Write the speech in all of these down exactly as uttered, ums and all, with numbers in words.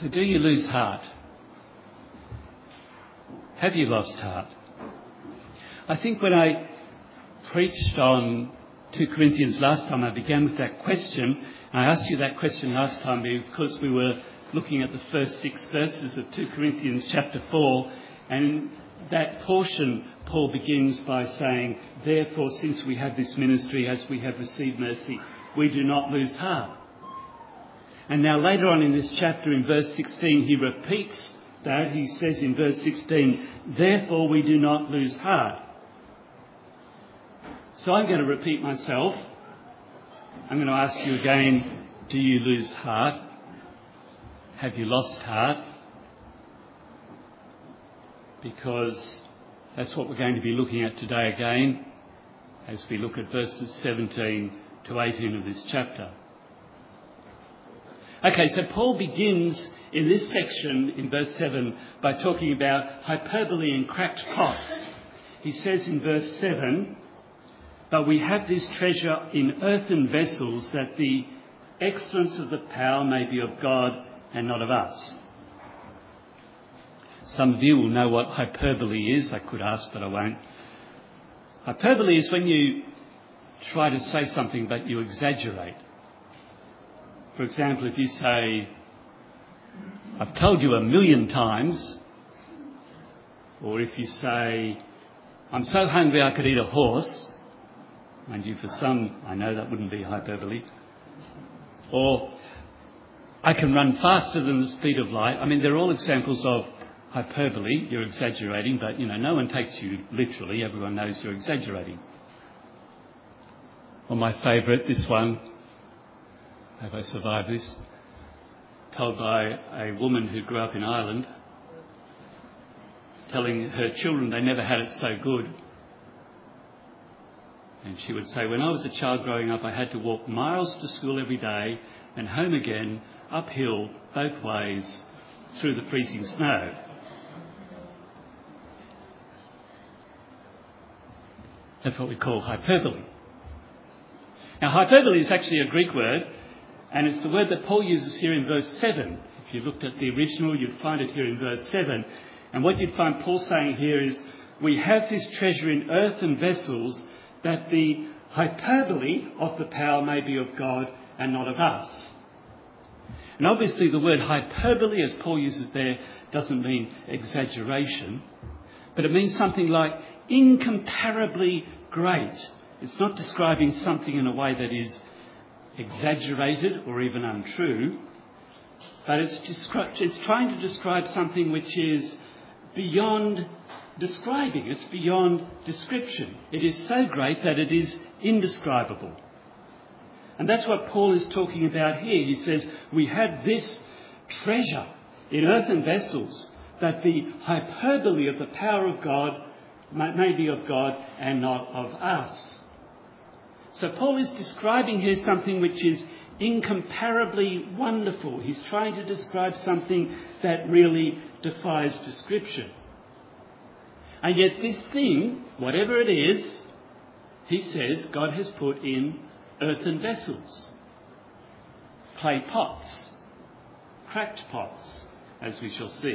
So do you lose heart? Have you lost heart? I think when I preached on two Corinthians last time, I began with that question. I asked you that question last time because we were looking at the first six verses of two Corinthians chapter four, and in that portion Paul begins by saying, therefore, since we have this ministry, as we have received mercy, we do not lose heart. And now later on in this chapter, in verse sixteen, he repeats that. He says in verse sixteen, therefore we do not lose heart. So I'm going to repeat myself. I'm going to ask you again, do you lose heart? Have you lost heart? Because that's what we're going to be looking at today again, as we look at verses seventeen to eighteen of this chapter. Okay, so Paul begins in this section, in verse seven, by talking about hyperbole and cracked pots. He says in verse seven, but we have this treasure in earthen vessels, that the excellence of the power may be of God and not of us. Some of you will know what hyperbole is. I could ask, but I won't. Hyperbole is when you try to say something but you exaggerate. For example, if you say, I've told you a million times, or if you say, I'm so hungry I could eat a horse. Mind you, for some, I know that wouldn't be hyperbole. Or, I can run faster than the speed of light. I mean, they're all examples of hyperbole. You're exaggerating, but, you know, no one takes you literally. Everyone knows you're exaggerating. Or my favourite, this one, have I survived this? Told by a woman who grew up in Ireland, telling her children they never had it so good. And she would say, when I was a child growing up, I had to walk miles to school every day and home again, uphill, both ways, through the freezing snow. That's what we call hyperbole. Now, hyperbole is actually a Greek word, and it's the word that Paul uses here in verse seven. If you looked at the original, you'd find it here in verse seven. And what you'd find Paul saying here is, we have this treasure in earthen vessels, that the hyperbole of the power may be of God and not of us. And obviously the word hyperbole, as Paul uses there, doesn't mean exaggeration, but it means something like incomparably great. It's not describing something in a way that is exaggerated or even untrue, but it's, descri- it's trying to describe something which is beyond describing. It's beyond description. It is so great that it is indescribable. And that's what Paul is talking about here. He says, we have this treasure in earthen vessels, that the hyperbole of the power of God may be of God and not of us. So Paul is describing here something which is incomparably wonderful. He's trying to describe something that really defies description. And yet this thing, whatever it is, he says God has put in earthen vessels, clay pots, cracked pots, as we shall see.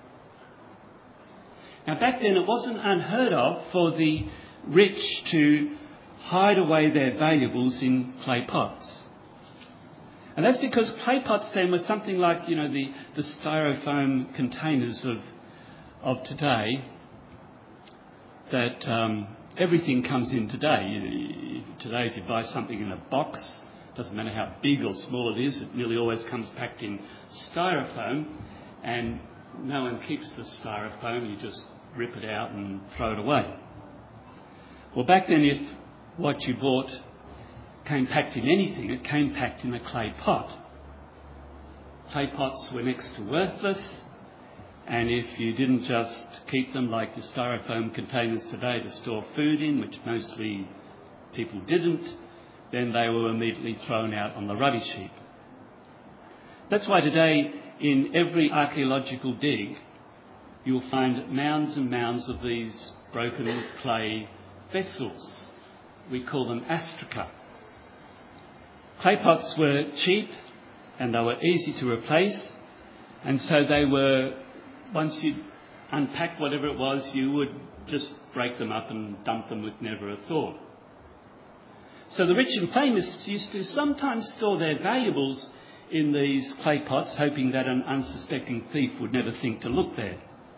Now back then it wasn't unheard of for the rich to hide away their valuables in clay pots. And that's because clay pots then were something like, you know, the, the styrofoam containers of, of today, that um, everything comes in today. You, you, today, if you buy something in a box, doesn't matter how big or small it is, it nearly always comes packed in styrofoam, and no one keeps the styrofoam. You just rip it out and throw it away. Well, back then, if what you bought came packed in anything, it came packed in a clay pot. Clay pots were next to worthless, and if you didn't just keep them like the styrofoam containers today to store food in, which mostly people didn't, then they were immediately thrown out on the rubbish heap. That's why today, in every archaeological dig, you'll find mounds and mounds of these broken clay vessels. We call them astraca. Clay pots were cheap and they were easy to replace, And so they were, once you unpacked whatever it was, you would just break them up and dump them with never a thought. So the rich and famous used to sometimes store their valuables in these clay pots, hoping that an unsuspecting thief would never think to look there.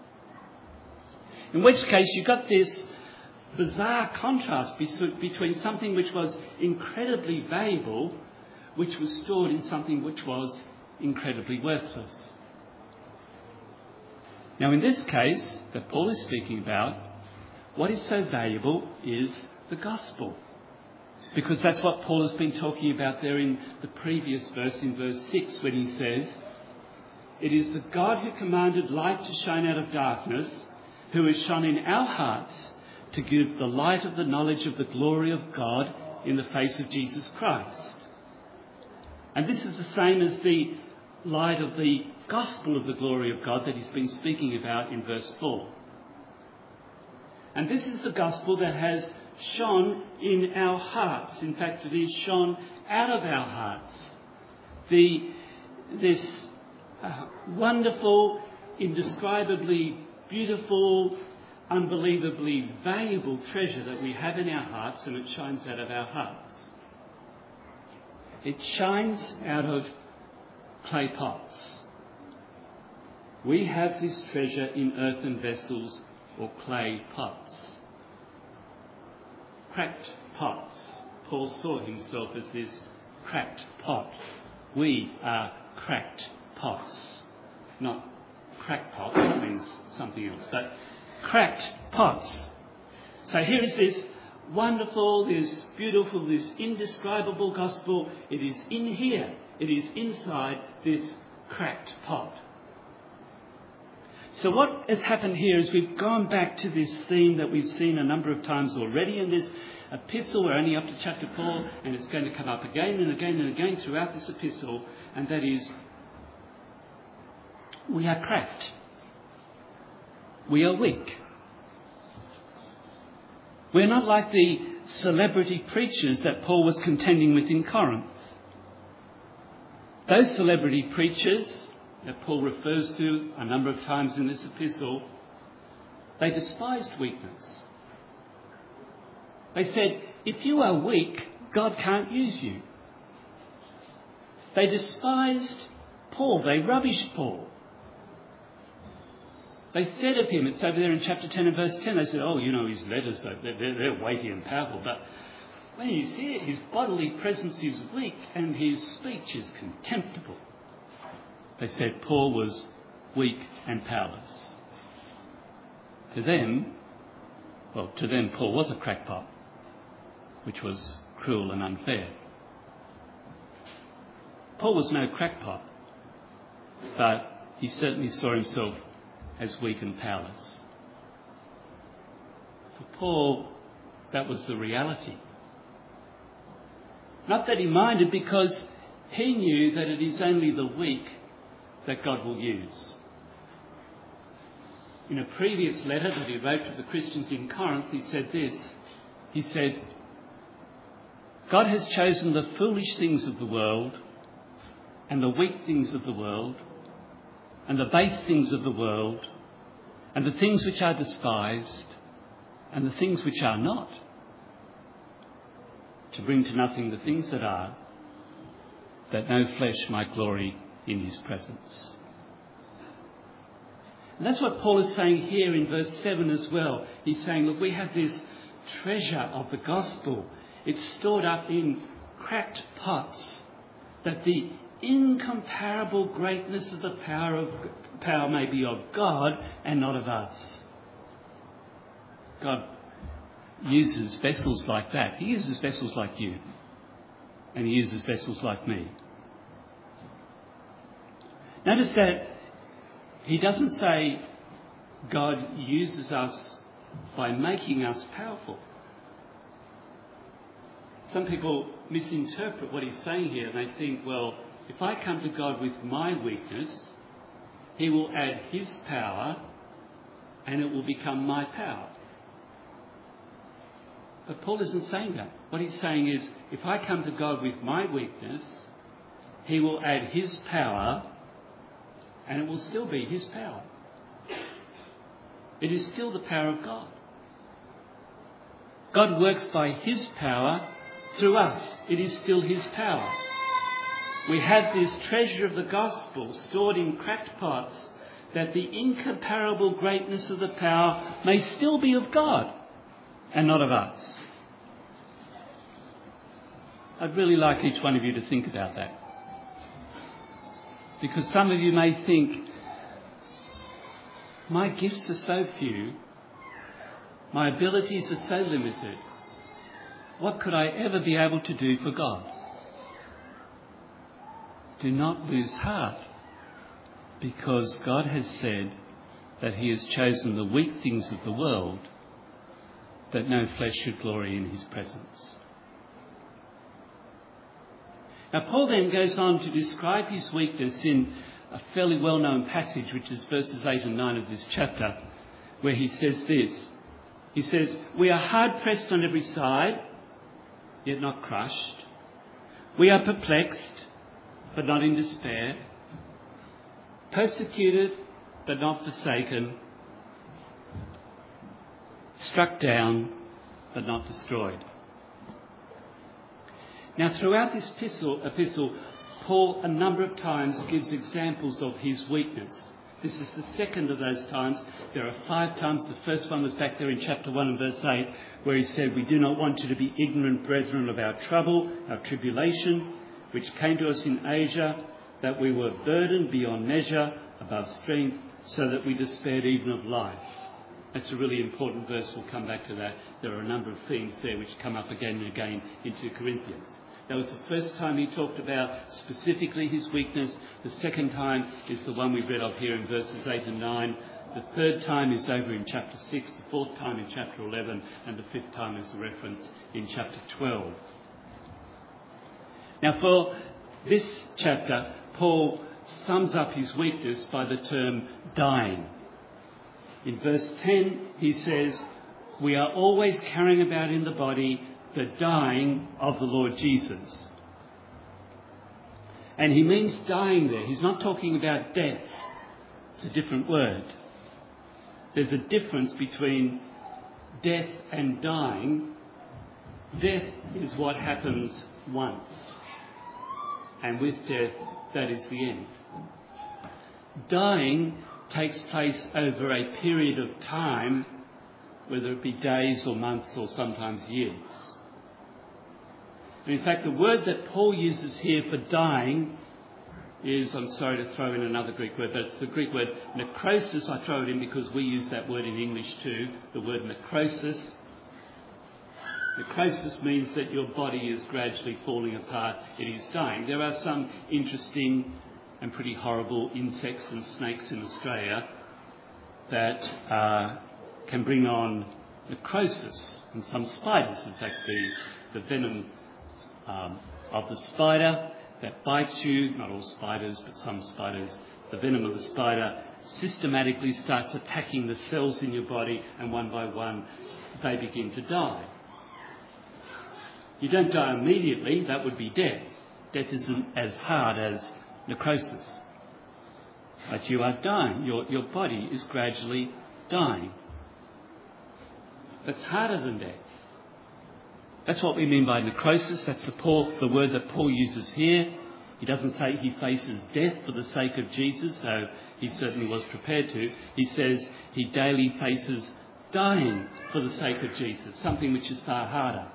In which case you got this bizarre contrast between something which was incredibly valuable, which was stored in something which was incredibly worthless. Now in this case that Paul is speaking about, what is so valuable is the gospel. Because that's what Paul has been talking about there in the previous verse, in verse six, when he says, "It is the God who commanded light to shine out of darkness, who has shone in our hearts to give the light of the knowledge of the glory of God in the face of Jesus Christ." And this is the same as the light of the gospel of the glory of God that he's been speaking about in verse four. And this is the gospel that has shone in our hearts. In fact, it is shone out of our hearts. The, this uh, wonderful, indescribably beautiful, unbelievably valuable treasure that we have in our hearts, and it shines out of our hearts. It shines out of clay pots. We have this treasure in earthen vessels or clay pots. Cracked pots. Paul saw himself as this cracked pot. We are cracked pots. Not crackpot, that means something else, but cracked pots. So here is this wonderful, this beautiful, this indescribable gospel. It is in here. It is inside this cracked pot. So what has happened here is we've gone back to this theme that we've seen a number of times already in this epistle. We're only up to chapter four, and it's going to come up again and again and again throughout this epistle, and that is, we are cracked. We are weak. We're not like the celebrity preachers that Paul was contending with in Corinth. Those celebrity preachers that Paul refers to a number of times in this epistle, they despised weakness. They said, if you are weak, God can't use you. They despised Paul. They rubbished Paul. They said of him, it's over there in chapter ten and verse ten, they said, oh, you know, his letters, they're, they're, they're weighty and powerful, but when you see it, his bodily presence is weak and his speech is contemptible. They said Paul was weak and powerless. To them, well, to them Paul was a crackpot, which was cruel and unfair. Paul was no crackpot, but he certainly saw himself as weak and powerless. For Paul, that was the reality. Not that he minded, because he knew that it is only the weak that God will use. In a previous letter that he wrote to the Christians in Corinth, he said this. He said, God has chosen the foolish things of the world and the weak things of the world and the base things of the world and the things which are despised and the things which are not, to bring to nothing the things that are, that no flesh might glory in his presence. And that's what Paul is saying here in verse seven as well. He's saying, look, we have this treasure of the gospel. It's stored up in cracked pots, that the incomparable greatness of the power of power may be of God and not of us. God uses vessels like that. He uses vessels like you. And he uses vessels like me. Notice that he doesn't say God uses us by making us powerful. Some people misinterpret what he's saying here, and they think, well, if I come to God with my weakness, he will add his power and it will become my power. But Paul isn't saying that. What he's saying is, if I come to God with my weakness, he will add his power and it will still be his power. It is still the power of God. God works by his power through us. It is still his power. We have this treasure of the gospel stored in cracked pots, that the incomparable greatness of the power may still be of God and not of us. I'd really like each one of you to think about that. Because some of you may think, my gifts are so few, my abilities are so limited, what could I ever be able to do for God? Do not lose heart, because God has said that he has chosen the weak things of the world, that no flesh should glory in his presence. Now, Paul then goes on to describe his weakness in a fairly well-known passage, which is verses eight and nine of this chapter, where he says this. He says, we are hard-pressed on every side, yet not crushed. We are perplexed, but not in despair. Persecuted, but not forsaken. Struck down, but not destroyed. Now, throughout this epistle, epistle, Paul a number of times gives examples of his weakness. This is the second of those times. There are five times. The first one was back there in chapter one and verse eight, where he said, we do not want you to be ignorant, brethren, of our trouble, our tribulation, which came to us in Asia, that we were burdened beyond measure, above strength, so that we despaired even of life. That's a really important verse. We'll come back to that. There are a number of themes there which come up again and again in two Corinthians. That was the first time he talked about specifically his weakness. The second time is the one we read of here in verses eight and nine. The third time is over in chapter six. The fourth time in chapter eleven. And the fifth time is the reference in chapter twelve. Now, for this chapter, Paul sums up his weakness by the term dying. In verse ten, he says, we are always carrying about in the body the dying of the Lord Jesus. And he means dying there. He's not talking about death. It's a different word. There's a difference between death and dying. Death is what happens once. And with death, that is the end. Dying takes place over a period of time, whether it be days or months or sometimes years. And in fact, the word that Paul uses here for dying is, I'm sorry to throw in another Greek word, but it's the Greek word necrosis. I throw it in because we use that word in English too, the word necrosis. Necrosis means that your body is gradually falling apart. It is dying. There are some interesting and pretty horrible insects and snakes in Australia that uh, can bring on necrosis. And some spiders, in fact, the, the venom um, of the spider that bites you, not all spiders, but some spiders, the venom of the spider systematically starts attacking the cells in your body, and one by one they begin to die. You don't die immediately, that would be death. Death isn't as hard as necrosis. But you are dying. Your, your body is gradually dying. That's harder than death. That's what we mean by necrosis. That's the, Paul, the word that Paul uses here. He doesn't say he faces death for the sake of Jesus, though he certainly was prepared to. He says he daily faces dying for the sake of Jesus, something which is far harder.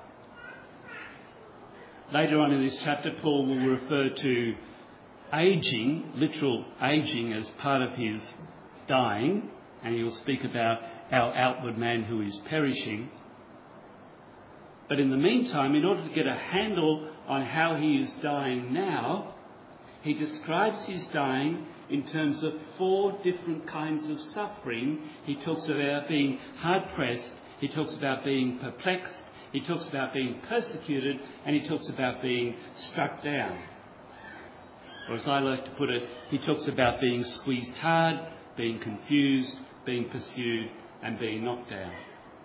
Later on in this chapter, Paul will refer to ageing, literal ageing, as part of his dying, and he will speak about our outward man who is perishing. But in the meantime, in order to get a handle on how he is dying now, he describes his dying in terms of four different kinds of suffering. He talks about being hard-pressed, he talks about being perplexed, he talks about being persecuted, and he talks about being struck down. Or as I like to put it, he talks about being squeezed hard, being confused, being pursued, and being knocked down.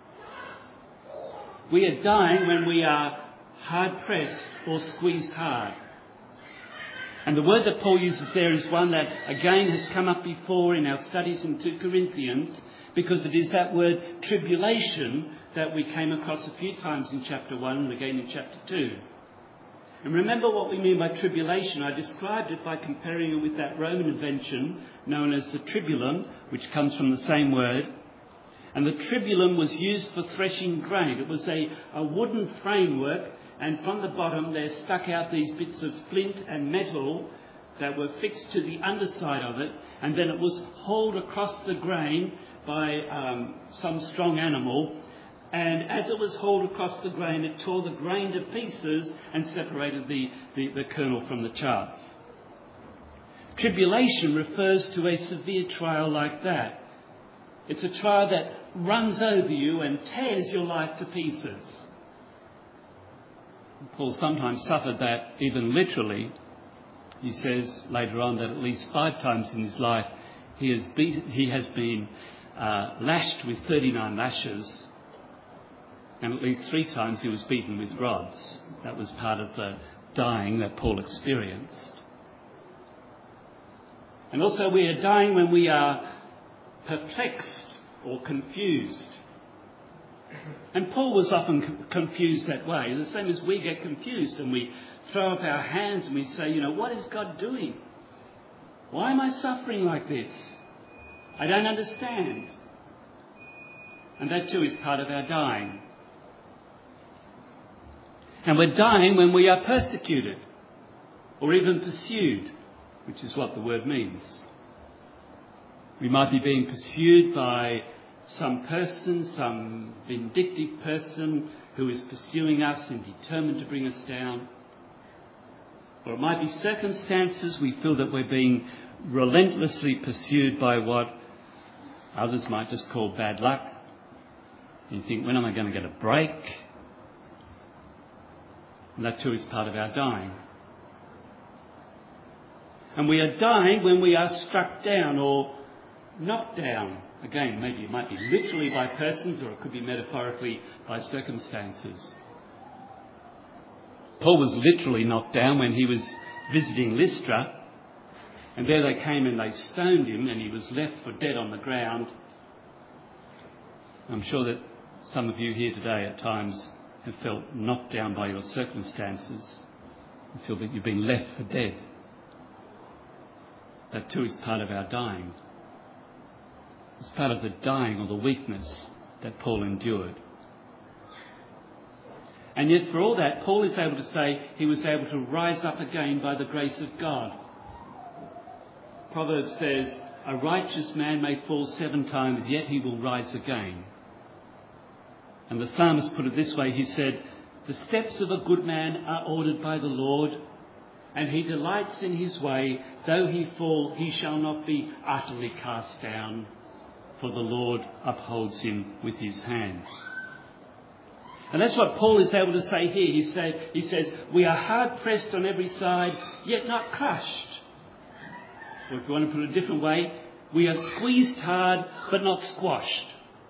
We are dying when we are hard-pressed or squeezed hard. And the word that Paul uses there is one that again has come up before in our studies in two Corinthians, because it is that word tribulation that we came across a few times in chapter one and again in chapter two. And remember what we mean by tribulation. I described it by comparing it with that Roman invention known as the tribulum, which comes from the same word. And the tribulum was used for threshing grain. It was a, a wooden framework, and from the bottom there stuck out these bits of flint and metal that were fixed to the underside of it, and then it was hauled across the grain by um, some strong animal. And as it was hauled across the grain, it tore the grain to pieces and separated the, the, the kernel from the chaff. Tribulation refers to a severe trial like that. It's a trial that runs over you and tears your life to pieces. Paul sometimes suffered that even literally. He says later on that at least five times in his life he has, beat, he has been uh, lashed with thirty-nine lashes, and at least three times he was beaten with rods. That was part of the dying that Paul experienced. And also we are dying when we are perplexed or confused. And Paul was often confused that way, the same as we get confused and we throw up our hands and we say, you know, what is God doing? Why am I suffering like this? I don't understand. And that too is part of our dying. And we're dying when we are persecuted or even pursued, which is what the word means. We might be being pursued by some person, some vindictive person who is pursuing us and determined to bring us down. Or it might be circumstances. We feel that we're being relentlessly pursued by what others might just call bad luck. And you think, when am I going to get a break? And that too is part of our dying. And we are dying when we are struck down or knocked down. Again, maybe it might be literally by persons, or it could be metaphorically by circumstances. Paul was literally knocked down when he was visiting Lystra, and there they came and they stoned him, and he was left for dead on the ground. I'm sure that some of you here today at times have felt knocked down by your circumstances and feel that you've been left for dead. That too is part of our dying. It's part of the dying or the weakness that Paul endured. And yet for all that, Paul is able to say he was able to rise up again by the grace of God. Proverbs says, a righteous man may fall seven times, yet he will rise again. And the psalmist put it this way, he said, the steps of a good man are ordered by the Lord, and he delights in his way. Though he fall, he shall not be utterly cast down, for the Lord upholds him with his hand. And that's what Paul is able to say here. He, say, he says, we are hard pressed on every side, yet not crushed. Or if you want to put it a different way, we are squeezed hard, but not squashed.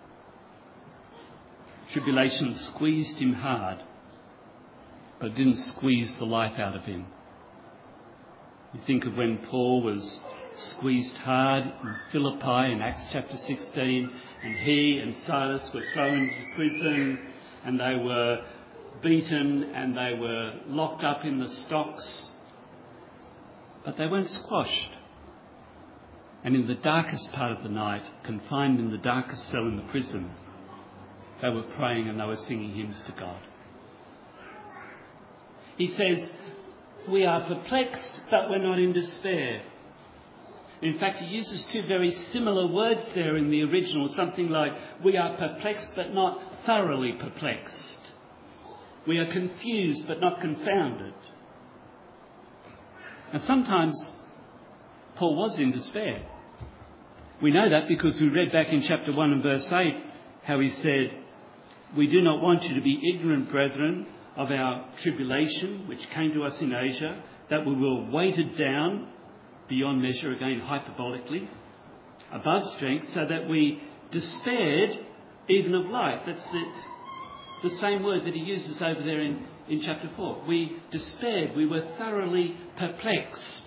Tribulation squeezed him hard, but it didn't squeeze the life out of him. You think of when Paul was squeezed hard in Philippi in Acts chapter sixteen, and he and Silas were thrown into prison, and they were beaten, and they were locked up in the stocks, but they weren't squashed. And in the darkest part of the night, confined in the darkest cell in the prison, they were praying and they were singing hymns to God. He says, we are perplexed, but we're not in despair. In fact, he uses two very similar words there in the original, something like, we are perplexed, but not thoroughly perplexed. We are confused, but not confounded. And sometimes Paul was in despair. We know that because we read back in chapter one and verse eight how he said, we do not want you to be ignorant, brethren, of our tribulation which came to us in Asia, that we were weighted down beyond measure, again hyperbolically, above strength, so that we despaired even of life. That's the, the same word that he uses over there in, in chapter four. We despaired. We were thoroughly perplexed.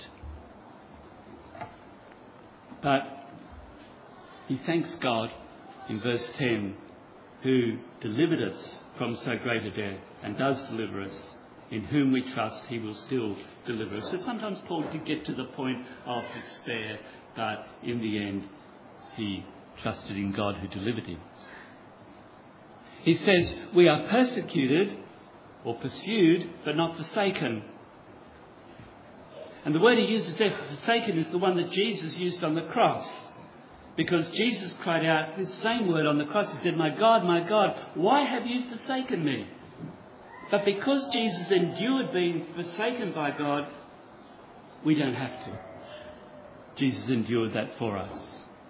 But he thanks God in verse ten, who delivered us from so great a death and does deliver us, in whom we trust he will still deliver us. So sometimes Paul did get to the point of despair, but in the end he trusted in God who delivered him. He says, we are persecuted or pursued, but not forsaken. And the word he uses there for forsaken is the one that Jesus used on the cross. Because Jesus cried out this same word on the cross. He said, my God, my God, why have you forsaken me? But because Jesus endured being forsaken by God, we don't have to. Jesus endured that for us.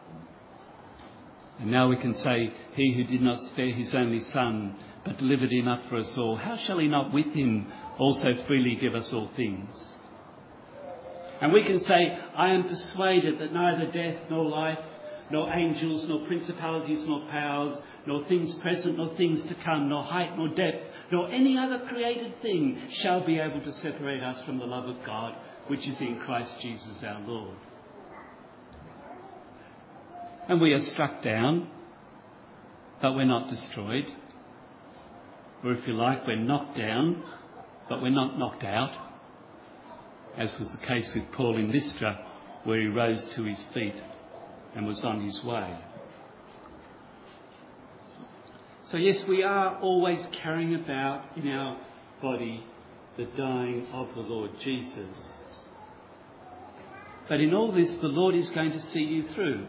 And now we can say, he who did not spare his only Son, but delivered him up for us all, how shall he not with him also freely give us all things? And we can say, I am persuaded that neither death nor life, nor angels, nor principalities, nor powers, nor things present, nor things to come, nor height, nor depth, nor any other created thing shall be able to separate us from the love of God, which is in Christ Jesus our Lord. And we are struck down, but we're not destroyed. Or if you like, we're knocked down, but we're not knocked out, as was the case with Paul in Lystra, where he rose to his feet and was on his way. So yes, we are always carrying about in our body the dying of the Lord Jesus. But in all this, the Lord is going to see you through.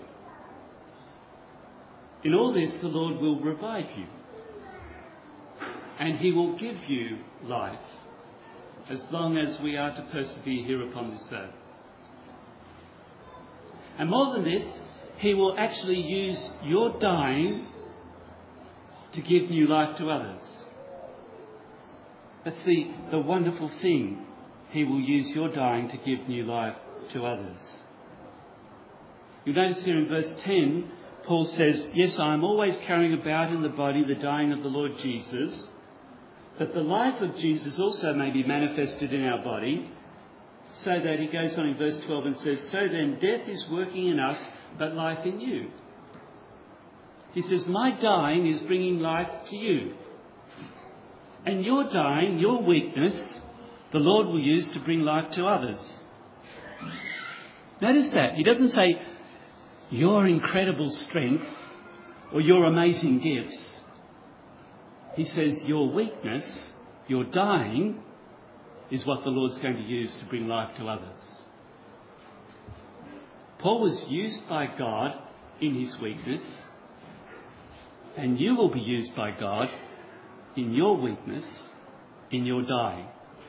In all this, the Lord will revive you. And he will give you life, as long as we are to persevere here upon this earth. And more than this, he will actually use your dying to give new life to others. That's the, the wonderful thing. He will use your dying to give new life to others. You'll notice here in verse ten, Paul says, yes, I am always carrying about in the body the dying of the Lord Jesus, that the life of Jesus also may be manifested in our body, so that he goes on in verse twelve and says, so then death is working in us, but life in you. He says, my dying is bringing life to you. And your dying, your weakness, the Lord will use to bring life to others. Notice that. He doesn't say, your incredible strength or your amazing gifts. He says, your weakness, your dying, is what the Lord's going to use to bring life to others. Paul was used by God in his weakness, and you will be used by God in your weakness, in your dying.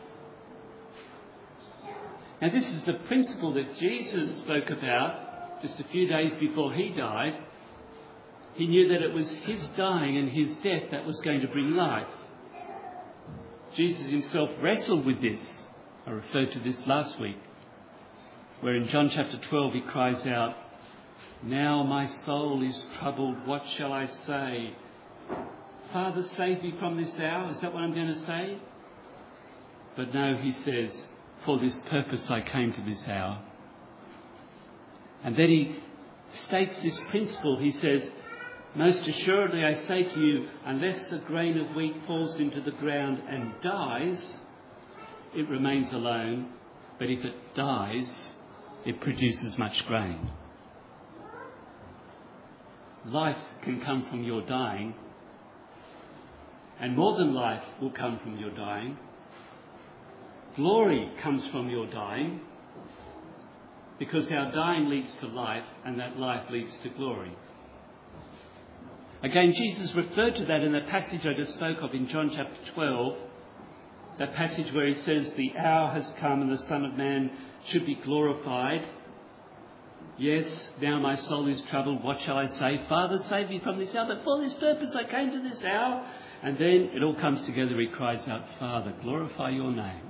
Now this is the principle that Jesus spoke about just a few days before he died. He knew that it was his dying and his death that was going to bring life. Jesus himself wrestled with this. I referred to this last week, where in John chapter twelve he cries out, now my soul is troubled, what shall I say? Father, save me from this hour. Is that what I'm going to say? But no, he says, for this purpose I came to this hour. And then he states this principle. He says, most assuredly I say to you, unless a grain of wheat falls into the ground and dies, it remains alone. But if it dies, it produces much grain. Life can come from your dying, and more than life will come from your dying. Glory comes from your dying, because our dying leads to life, and that life leads to glory. Again, Jesus referred to that in the passage I just spoke of in John chapter twelve, that passage where he says, the hour has come and the Son of Man should be glorified. Yes, now my soul is troubled. What shall I say? Father, save me from this hour. But for this purpose I came to this hour. And then it all comes together. He cries out, Father, glorify your name.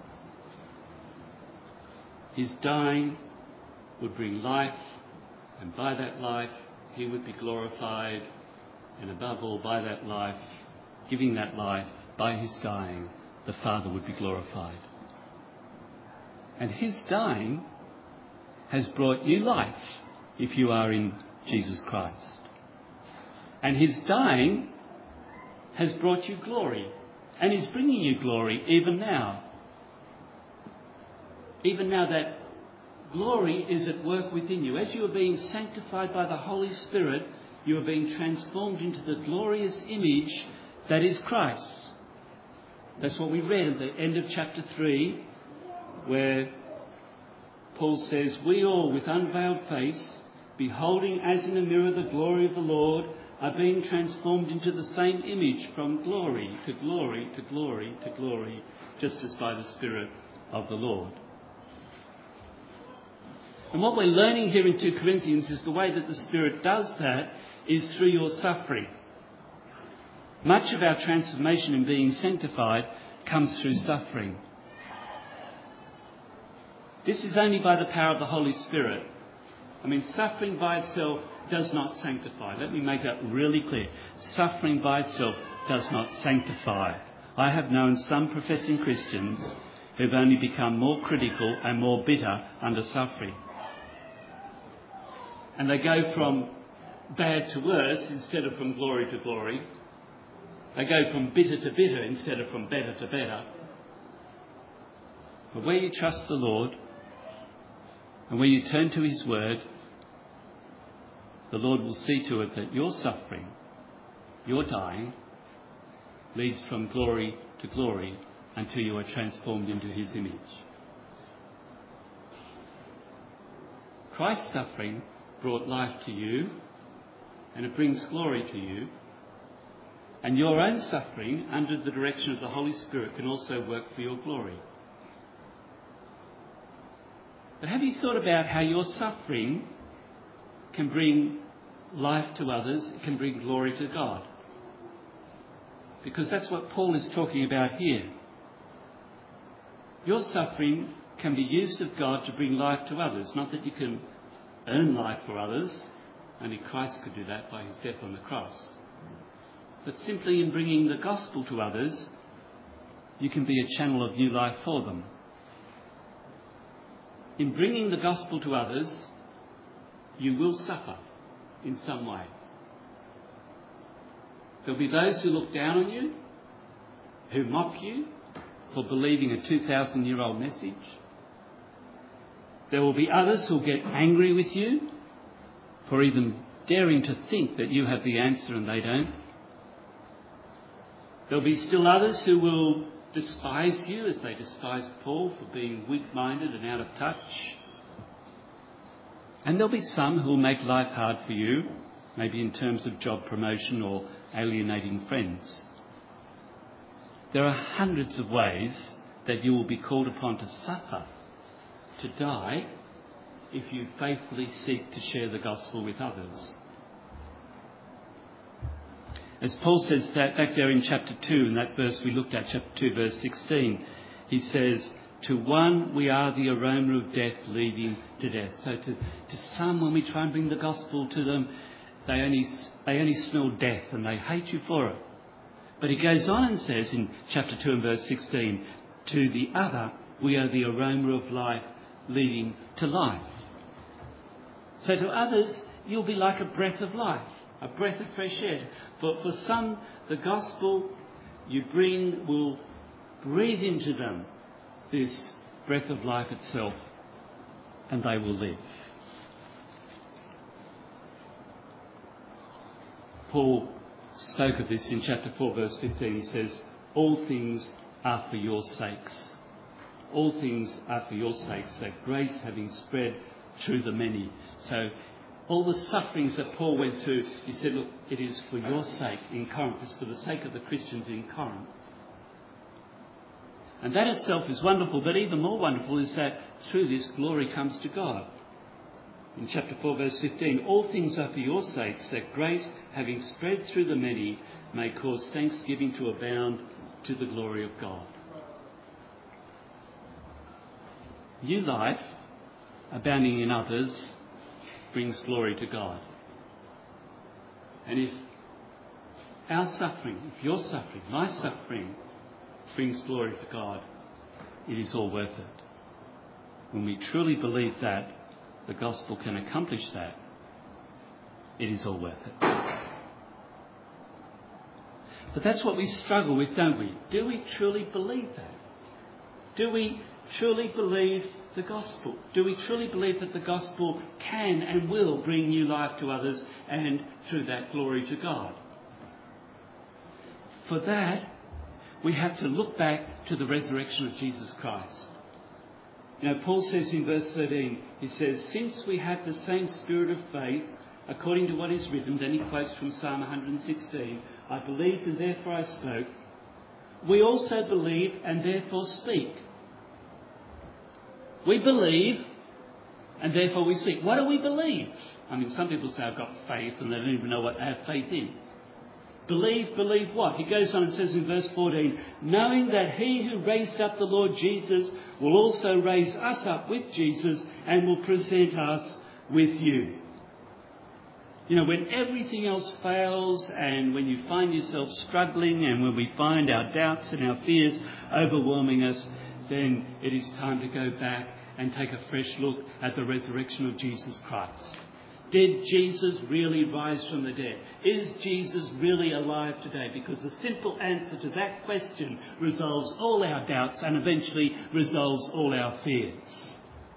His dying would bring life, and by that life he would be glorified. And above all, by that life, giving that life, by his dying, the Father would be glorified. And his dying has brought you life if you are in Jesus Christ. And his dying has brought you glory and is bringing you glory even now. Even now that glory is at work within you. As you are being sanctified by the Holy Spirit, you are being transformed into the glorious image that is Christ. That's what we read at the end of chapter three, where Paul says, "We all, with unveiled face, beholding as in a mirror the glory of the Lord, are being transformed into the same image from glory to glory to glory to glory, just as by the Spirit of the Lord." And what we're learning here in two Corinthians is the way that the Spirit does that is through your suffering. Much of our transformation in being sanctified comes through suffering. This is only by the power of the Holy Spirit. I mean, suffering by itself does not sanctify. Let me make that really clear. Suffering by itself does not sanctify. I have known some professing Christians who've only become more critical and more bitter under suffering. And they go from bad to worse instead of from glory to glory. They go from bitter to bitter instead of from better to better. But where you trust the Lord and where you turn to his word, the Lord will see to it that your suffering, your dying, leads from glory to glory until you are transformed into his image. Christ's suffering brought life to you, and it brings glory to you. And your own suffering, under the direction of the Holy Spirit, can also work for your glory. But have you thought about how your suffering can bring life to others, it can bring glory to God? Because that's what Paul is talking about here. Your suffering can be used of God to bring life to others. Not that you can earn life for others, only Christ could do that by his death on the cross. But simply in bringing the gospel to others, you can be a channel of new life for them. In bringing the gospel to others, you will suffer in some way. There'll be those who look down on you, who mock you for believing a two thousand year old message. There will be others who'll get angry with you for even daring to think that you have the answer and they don't. There'll be still others who will despise you as they despised Paul for being weak-minded and out of touch. And there'll be some who will make life hard for you, maybe in terms of job promotion or alienating friends. There are hundreds of ways that you will be called upon to suffer, to die, if you faithfully seek to share the gospel with others. As Paul says that back there in chapter two, in that verse we looked at, chapter two, verse sixteen, he says, "To one we are the aroma of death leading to death." So to, to some, when we try and bring the gospel to them, they only, they only smell death and they hate you for it. But he goes on and says in chapter two and verse sixteen, "To the other we are the aroma of life leading to life." So to others, you'll be like a breath of life, a breath of fresh air. For, for some, the gospel you bring will breathe into them this breath of life itself, and they will live. Paul spoke of this in chapter four, verse fifteen. He says, "All things are for your sakes. All things are for your sakes, that grace having spread through the many." So all the sufferings that Paul went through, he said, look, it is for your sake in Corinth. It's for the sake of the Christians in Corinth. And that itself is wonderful, but even more wonderful is that through this glory comes to God. In chapter four, verse fifteen, "All things are for your sakes, that grace, having spread through the many, may cause thanksgiving to abound to the glory of God." New life, abounding in others, brings glory to God. And if our suffering, if your suffering, my suffering, brings glory to God, it is all worth it. When we truly believe that the gospel can accomplish that, it is all worth it. But that's what we struggle with, don't we? Do we truly believe that? Do we truly believe the gospel? Do we truly believe that the gospel can and will bring new life to others and through that glory to God? For that, we have to look back to the resurrection of Jesus Christ. You know, Paul says in verse thirteen, he says, since we have the same spirit of faith, according to what is written, then he quotes from Psalm one hundred sixteen, I believed and therefore I spoke. We also believe and therefore speak. We believe and therefore we speak. What do we believe? I mean, some people say I've got faith and they don't even know what they have faith in. Believe, believe what? He goes on and says in verse fourteen, knowing that he who raised up the Lord Jesus will also raise us up with Jesus and will present us with you. You know, when everything else fails and when you find yourself struggling and when we find our doubts and our fears overwhelming us, then it is time to go back and take a fresh look at the resurrection of Jesus Christ. Did Jesus really rise from the dead? Is Jesus really alive today? Because the simple answer to that question resolves all our doubts and eventually resolves all our fears.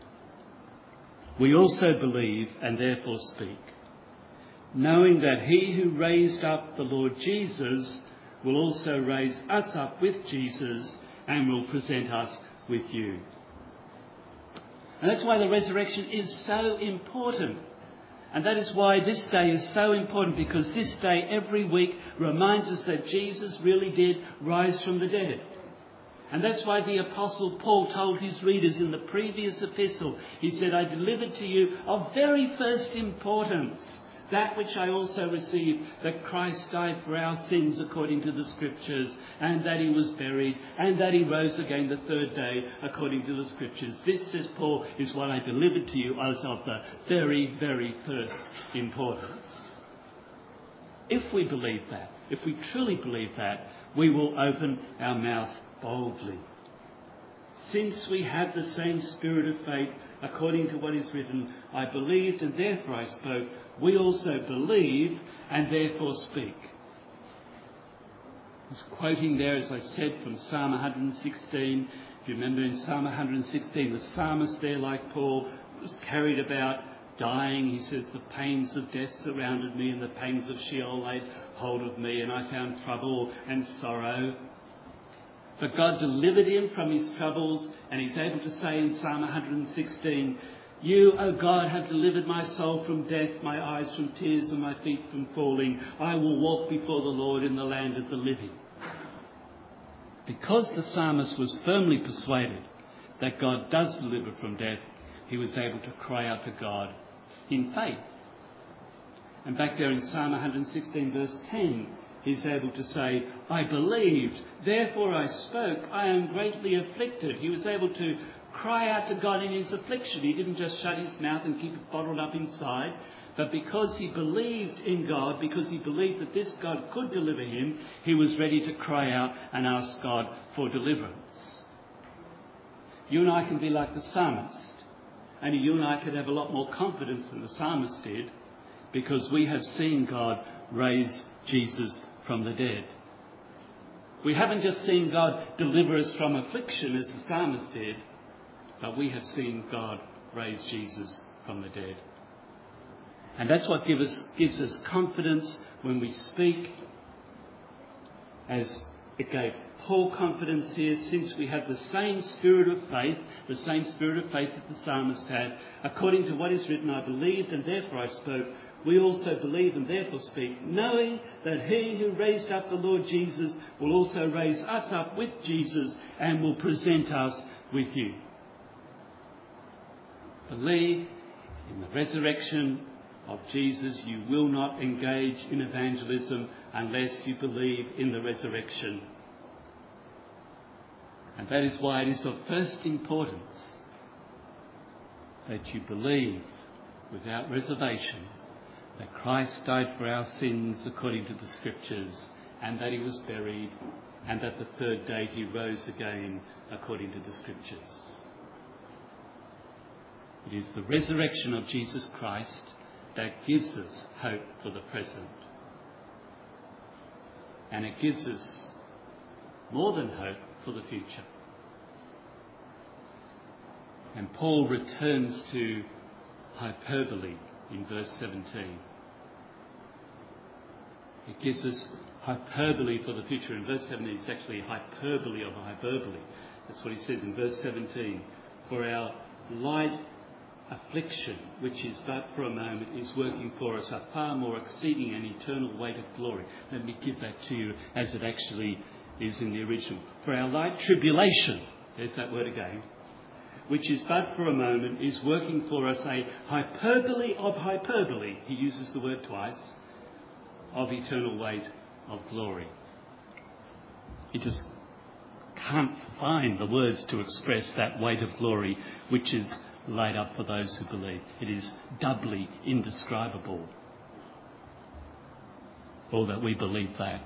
We also believe and therefore speak, knowing that he who raised up the Lord Jesus will also raise us up with Jesus and will present us with you. And that's why the resurrection is so important. And that is why this day is so important, because this day every week reminds us that Jesus really did rise from the dead. And that's why the Apostle Paul told his readers in the previous epistle, he said, I delivered to you of very first importance that which I also received, that Christ died for our sins according to the Scriptures, and that he was buried, and that he rose again the third day according to the Scriptures. This, says Paul, is what I delivered to you as of the very, very first importance. If we believe that, if we truly believe that, we will open our mouth boldly. Since we have the same spirit of faith, according to what is written, I believed and therefore I spoke, we also believe and therefore speak. I was quoting there, as I said, from Psalm one hundred sixteen. If you remember in Psalm one hundred sixteen, the psalmist there, like Paul, was carried about dying. He says, the pains of death surrounded me and the pains of Sheol laid hold of me, and I found trouble and sorrow. But God delivered him from his troubles, and he's able to say in Psalm one hundred sixteen, you, O God, have delivered my soul from death, my eyes from tears and my feet from falling. I will walk before the Lord in the land of the living. Because the psalmist was firmly persuaded that God does deliver from death, he was able to cry out to God in faith. And back there in Psalm one hundred sixteen verse ten, he's able to say, I believed, therefore I spoke, I am greatly afflicted. He was able to cry out to God in his affliction. He didn't just shut his mouth and keep it bottled up inside, but because he believed in God, because he believed that this God could deliver him, he was ready to cry out and ask God for deliverance. You and I can be like the psalmist, and you and I could have a lot more confidence than the psalmist did, because we have seen God raise Jesus from the dead. We haven't just seen God deliver us from affliction as the psalmist did, but we have seen God raise Jesus from the dead. And that's what gives us, gives us confidence when we speak, as it gave Paul confidence here, since we have the same spirit of faith, the same spirit of faith that the psalmist had. According to what is written, I believed and therefore I spoke. We also believe and therefore speak, knowing that he who raised up the Lord Jesus will also raise us up with Jesus and will present us with you. Believe in the resurrection of Jesus. You will not engage in evangelism unless you believe in the resurrection. And that is why it is of first importance that you believe without reservation that Christ died for our sins according to the Scriptures, and that he was buried, and that the third day he rose again according to the Scriptures. It is the resurrection of Jesus Christ that gives us hope for the present. And it gives us more than hope for the future. And Paul returns to hyperbole in verse seventeen. It gives us hyperbole for the future. In verse seventeen, it's actually hyperbole of hyperbole. That's what he says in verse seventeen. For our light affliction, which is but for a moment, is working for us a far more exceeding and eternal weight of glory. Let me give that to you as it actually is in the original. For our light tribulation, there's that word again, which is but for a moment, is working for us a hyperbole of hyperbole. He uses the word twice, of eternal weight of glory. He just can't find the words to express that weight of glory which is laid up for those who believe. It is doubly indescribable. Or that we believe that.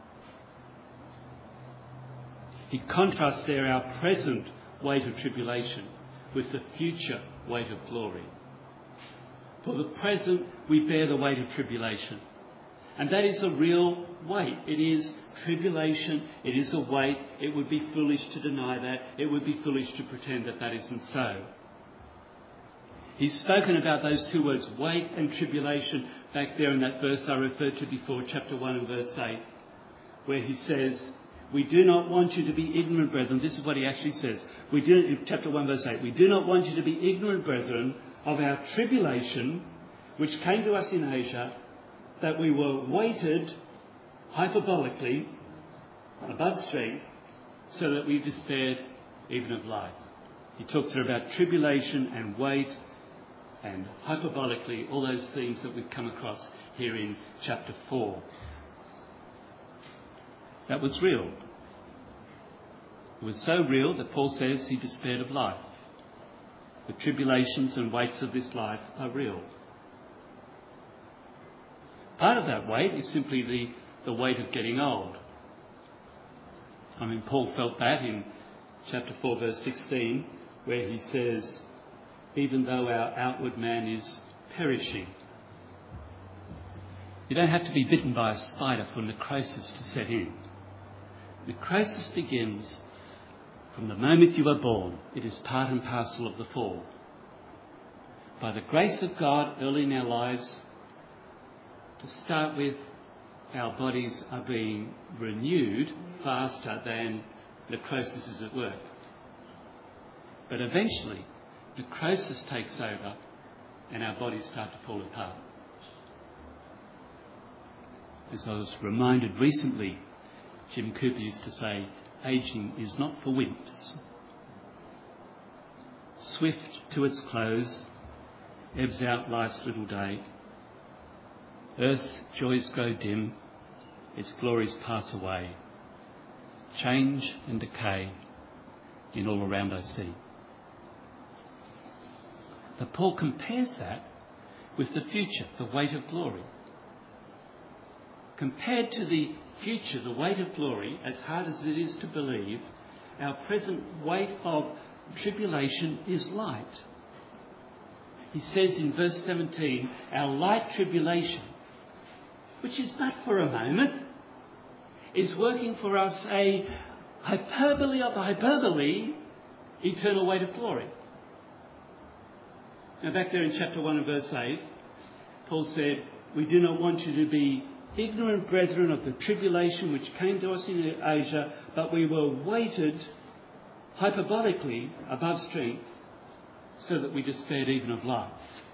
He contrasts there our present weight of tribulation with the future weight of glory. For the present we bear the weight of tribulation. And that is a real weight. It is tribulation. It is a weight. It would be foolish to deny that. It would be foolish to pretend that that isn't so. He's spoken about those two words, weight and tribulation, back there in that verse I referred to before, chapter one and verse eight, where he says, we do not want you to be ignorant, brethren. This is what he actually says. We do, in chapter one, verse eight, we do not want you to be ignorant, brethren, of our tribulation, which came to us in Asia, that we were weighted hyperbolically above strength, so that we despaired even of life. He talks there about tribulation and weight and hyperbolically, all those things that we've come across here in chapter four. That was real. It was so real that Paul says he despaired of life. The tribulations and weights of this life are real. Part of that weight is simply the, the weight of getting old. I mean, Paul felt that in chapter four, verse sixteen, where he says, even though our outward man is perishing. You don't have to be bitten by a spider for necrosis to set in. Necrosis begins from the moment you are born. It is part and parcel of the fall. By the grace of God, early in our lives, to start with, our bodies are being renewed faster than necrosis is at work. But eventually, necrosis takes over and our bodies start to fall apart. As I was reminded recently, Jim Cooper used to say, ageing is not for wimps. Swift to its close, ebbs out life's little day. Earth's joys grow dim, its glories pass away. Change and decay in all around I see. But Paul compares that with the future, the weight of glory. Compared to the future, the weight of glory, as hard as it is to believe, our present weight of tribulation is light. He says in verse seventeen, our light tribulation, which is but for a moment, is working for us a hyperbole of hyperbole, eternal weight of glory. Now back there in chapter one and verse eight, Paul said, we do not want you to be ignorant, brethren, of the tribulation which came to us in Asia, but we were weighted hyperbolically above strength, so that we despaired even of life.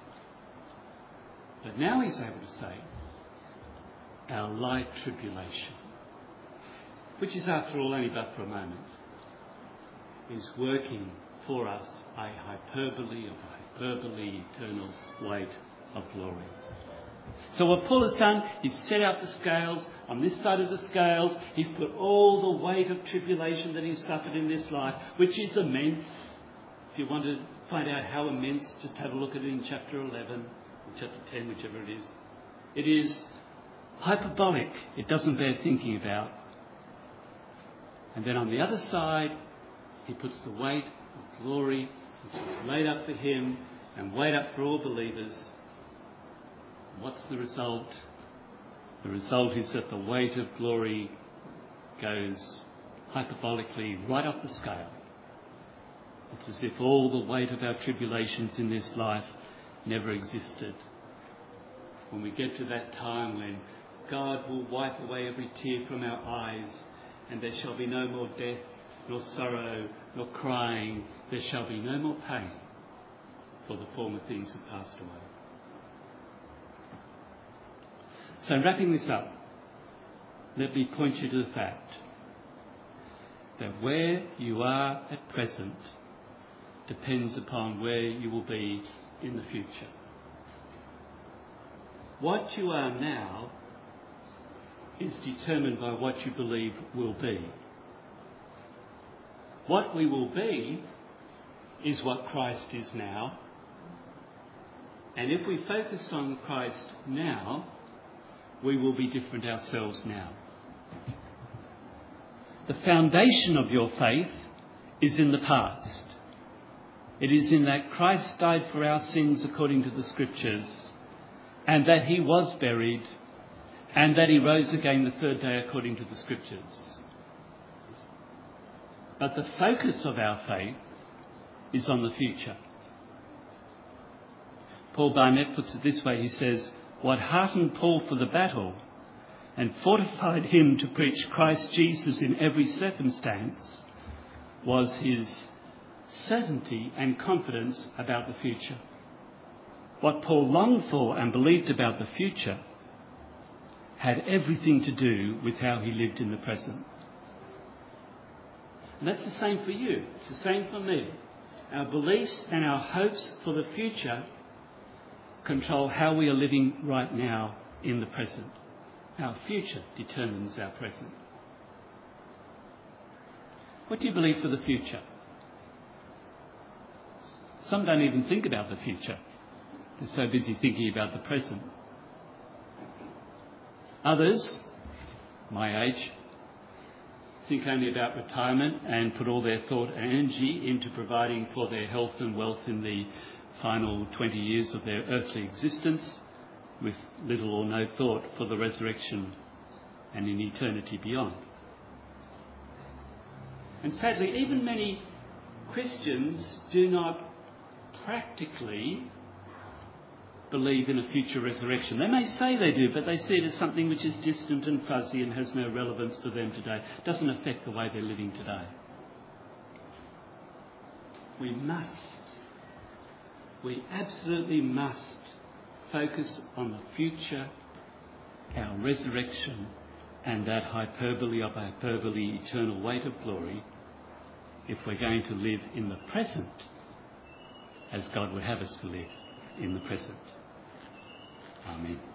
But now he's able to say, our light tribulation, which is after all only but for a moment, is working for us a hyperbole of hyperbole, eternal weight of glory. So what Paul has done, he's set out the scales. On this side of the scales, he's put all the weight of tribulation that he's suffered in this life, which is immense. If you want to find out how immense, just have a look at it in chapter eleven, or chapter ten, whichever it is. It is hyperbolic. It doesn't bear thinking about. And then on the other side, he puts the weight of glory, which is laid up for him and weighed up for all believers. What's the result? The result is that the weight of glory goes hyperbolically right off the scale. It's as if all the weight of our tribulations in this life never existed. When we get to that time when God will wipe away every tear from our eyes, and there shall be no more death, nor sorrow, nor crying, there shall be no more pain, for the former things have passed away. So wrapping this up, let me point you to the fact that where you are at present depends upon where you will be in the future. What you are now is determined by what you believe will be. What we will be is what Christ is now. And if we focus on Christ now, we will be different ourselves now. The foundation of your faith is in the past. It is in that Christ died for our sins according to the Scriptures, and that he was buried, and that he rose again the third day according to the Scriptures. But the focus of our faith is on the future. Paul Barnett puts it this way. He says, what heartened Paul for the battle and fortified him to preach Christ Jesus in every circumstance was his certainty and confidence about the future. What Paul longed for and believed about the future had everything to do with how he lived in the present. And that's the same for you. It's the same for me. Our beliefs and our hopes for the future control how we are living right now in the present. Our future determines our present. What do you believe for the future? Some don't even think about the future. They're so busy thinking about the present. Others, my age, think only about retirement and put all their thought and energy into providing for their health and wealth in the final twenty years of their earthly existence, with little or no thought for the resurrection and in eternity beyond. And sadly, even many Christians do not practically believe in a future resurrection. They may say they do, but they see it as something which is distant and fuzzy and has no relevance for them today. It doesn't affect the way they're living today. We must, we absolutely must focus on the future, our resurrection, and that hyperbole of hyperbole, eternal weight of glory, if we're going to live in the present as God would have us to live in the present. Amen.